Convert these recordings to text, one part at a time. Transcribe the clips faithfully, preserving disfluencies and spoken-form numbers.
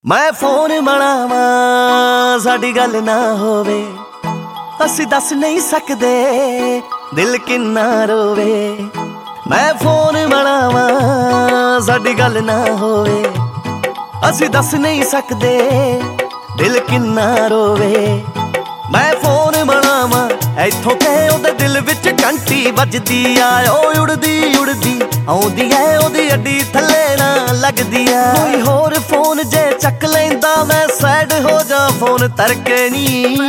मैं फोन मनावा साडी गल ना होवे, असी दस नहीं सकदे दिल किन्ना रोवे। मैं फोन मनावा साडी गल ना होवे, असी दस नहीं सकदे दिल किन्ना रोवे। मैं फोन मनावा इथों ते ओदे दिल विच घंटी वजदी आ, ओ उड़दी उड़दी आउंदी ऐ ओदी अड्डी थल्ले ना लगदी आ। कोई होर फोन जे चक लैंदा मैं सैड हो जा, फोन तरके नी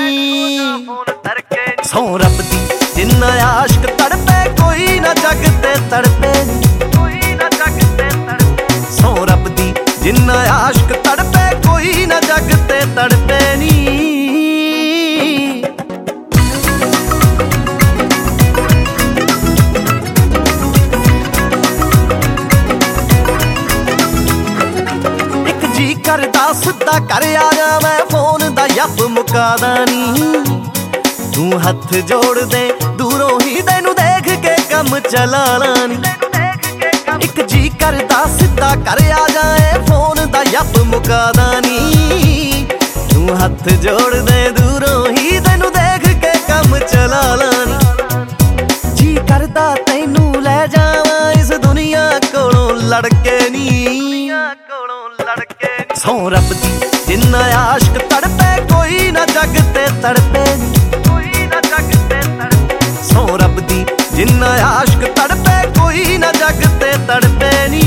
सौ रब दी जिन्ना आशिक तड़पे कोई ना जग ते तड़पे नी, सौ रब दी जिन्ना आशिक तड़पे कोई ना जग ते तड़पे नी। करदा सिद्धा कर आ जा, मैं फोन दा यप मुकादा नी। तू हथ जोड़ दे दूरों ही तैनू देख के कम चला नी। एक जी करदा सिद्धा कर आ जाए, फोन दा यप मुकादा नी। तू हथ जोड़ दे दूरों ही तैनू देख के कम चला नी। जी करदा तैनू ले जावा इस दुनिया कोलों लड़के नी, सौ रब दी जिन्ना आशिक तड़पे कोई ना जग ते तड़पे नी, सौ रब दी जिन्ना आशिक तड़पे कोई ना जग ते तड़पे नी।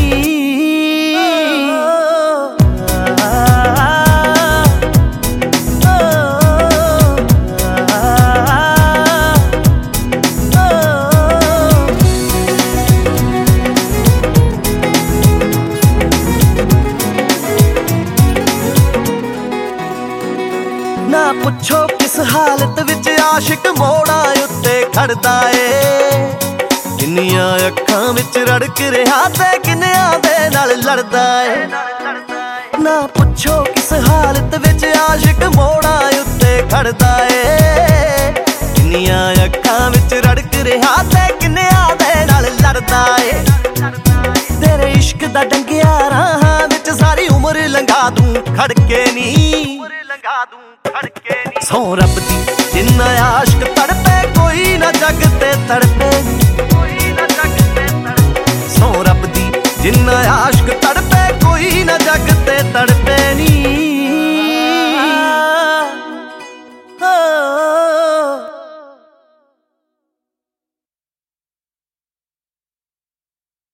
ना पुछो किस हालत विच आशिक मोड़ा उत्ते खड़दा ए, किन्नियां अखां विच रड़क रिहा ते किन्नियां दे नाल लड़दा ए। ना पुछो किस हालत विच आशिक मोड़ा उत्ते खड़दा ए, किन्नियां अखां विच रड़क रिहा ते किन्नियां दे नाल लड़दा ए। तेरे इश्क दा डंगिया राहां विच सारी उम्र लंघा दूं खड़के नी, सौ रब दी जिन्ना आशिक तड़पे कोई ना जग ते तड़पे नी, सौ रब दी जिन्ना आशिक तड़पे